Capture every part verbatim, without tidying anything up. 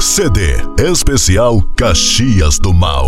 C D especial Caxias do Mal.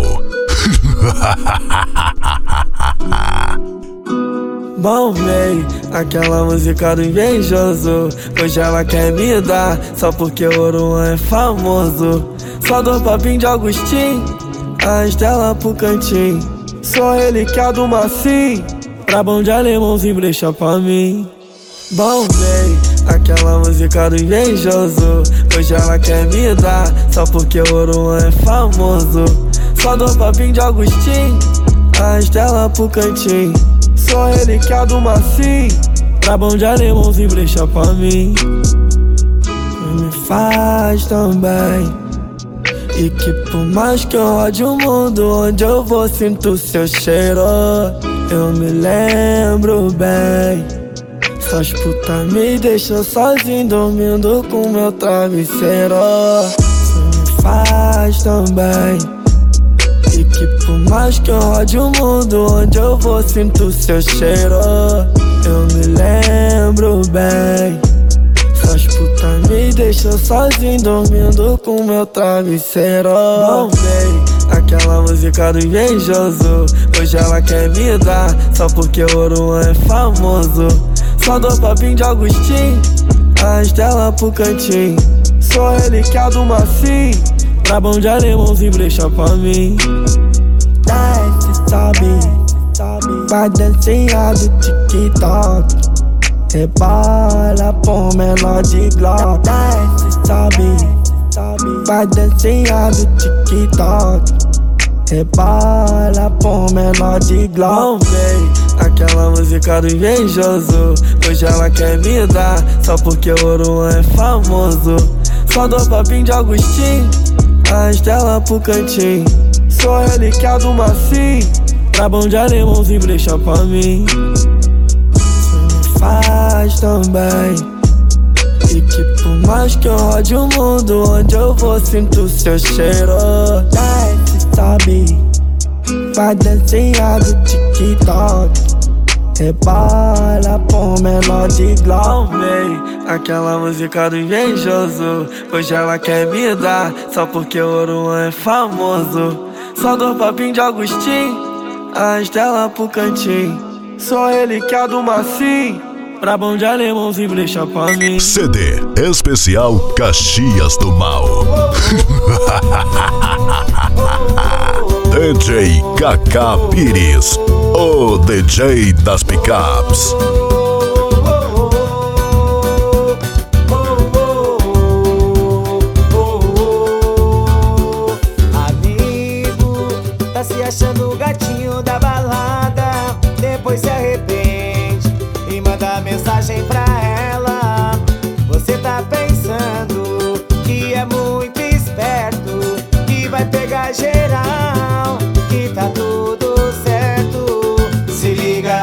Bom, véi, aquela música do invejoso. Hoje ela quer me dar, só porque o Oruan é famoso. Só dou papinho de Agostinho, a Estela pro cantinho. Sou relicado do Macim, pra bom de alemãozinho brecha pra mim. Bom, véi, aquela música do invejoso. Hoje ela quer me dar, só porque o Oruan é famoso. Só dou papinho de Agostinho, a Estela pro cantinho. Sou relicado do Macim, pra bom de alemãozinho brecha pra mim. Me faz tão bem, e que por mais que eu rode o mundo, onde eu vou sinto seu cheiro. Eu me lembro bem, suas putas me deixam sozinho, dormindo com meu travesseiro. Você me faz tão bem, e que por mais que eu rode o mundo, onde eu vou sinto seu cheiro. Eu me lembro bem, suas putas me deixam sozinho, dormindo com meu travesseiro. Bom, véi, aquela música do invejoso. Hoje ela quer me dar, só porque o Oruan é famoso. Só dou papinho de Agostinho, a Estela pro cantinho. Sou relicado do Macim, pra bom de alemãozinho brecha pra mim. Desce, sobe, vai dancinha do TikTok. Rebola por menor de Glock. Desce, sobe, vai dancinha do TikTok. Rebola por menor de Glock. Bom, véi, aquela música do invejoso. Hoje ela quer me dar, só porque o Oruan é famoso. Só dou papinho de Agostinho, a Estela pro cantinho. Sou relicado do Macim, pra bom de alemãozinho brecha pra mim. Você me faz tão bem, e que por mais que eu rode o mundo, onde eu vou sinto seu cheiro. Desce, sobe, vai dancinha do TikTok. Rebola por menor de Glock. Véi, aquela música do invejoso. Hoje ela quer me dar, só porque o Oruan é famoso. Só dou papinho de Agostinho, a Estela pro cantinho. Sou relicado do Macim, pra bom de alemãozinho brecha pra mim. C D especial Caxias do Mal. D J Kaká Pires, o D J das picapes. Amigo, tá se achando o gatinho da balada, depois se arrepende e manda mensagem pra ela. Você tá pensando que é muito esperto, que vai pegar geral, que tá tudo certo. Se liga,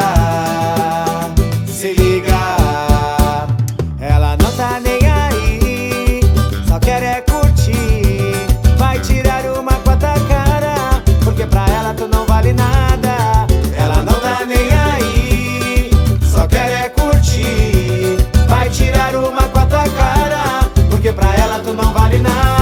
se liga, ela não tá nem aí, só quer é curtir. Vai tirar uma com a tua cara, porque pra ela tu não vale nada. Ela não tá nem aí, só quer é curtir. Vai tirar uma com a tua cara, porque pra ela tu não vale nada.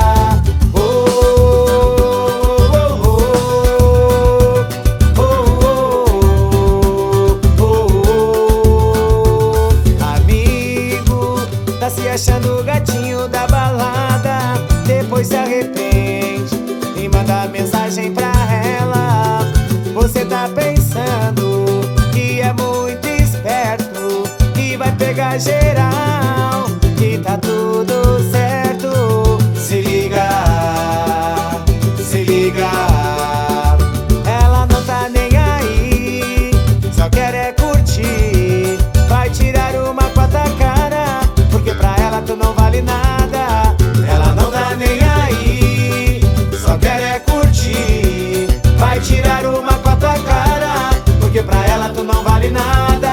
Achando o gatinho da balada, depois se arrepende e manda mensagem pra ela. Você tá pensando que é muito esperto, que vai pegar geral, que tá tudo certo. Se liga, se liga, ela não tá nem aí, só quer é curtir. Vai tirar uma com a tua cara, porque pra ela tu não vale nada. Ela não tá nem aí, só quer é curtir. Vai tirar uma com a tua cara, porque pra ela tu não vale nada.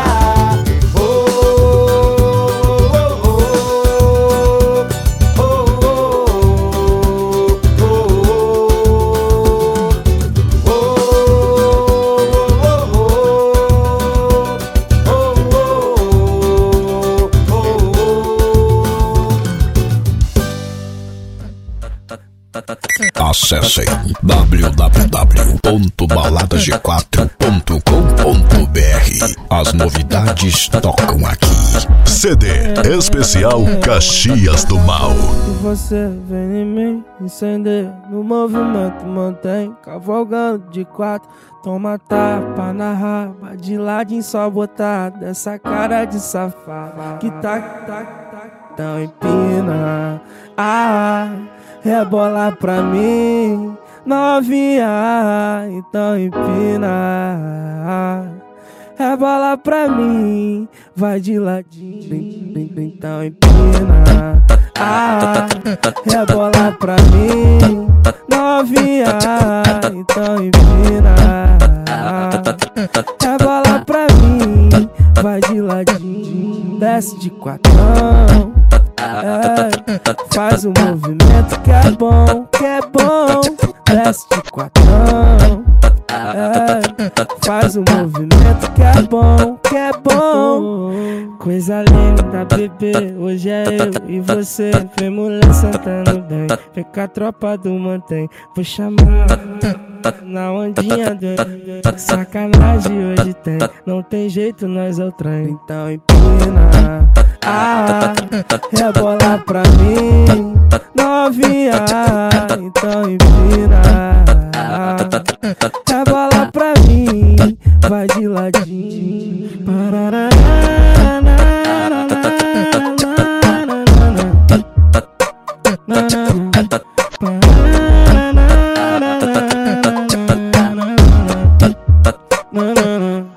Acessem w w w ponto balada g quatro ponto com ponto b r. As novidades tocam aqui. C D especial Caxias do Mal. E você vem em mim, incender no movimento, mantém cavalgando de quatro. Toma tapa na raba, de ladinho só botar dessa cara de safado que tá, tá, tá, tão empina. Ah, rebola pra mim, novinha, então empina. Rebola pra mim, vai de ladinho, então empina. Ah, rebola pra mim, novinha, então empina. Rebola pra mim, vai de ladinho, desce de quatrão. É, faz um movimento que é bom, que é bom. Desce de quatrão. É, faz um movimento que é bom, que é bom. Coisa linda, bebê, hoje é eu e você. Vem mulher sentando bem, vem com a tropa do mantém. Vou chamar na ondinha do sacanagem hoje tem. Não tem jeito, nós é o trem. Então empina. Ah, rebola pra mim, novinha, então empina. Rebola pra mim, vai de ladinho. Parará. Na na na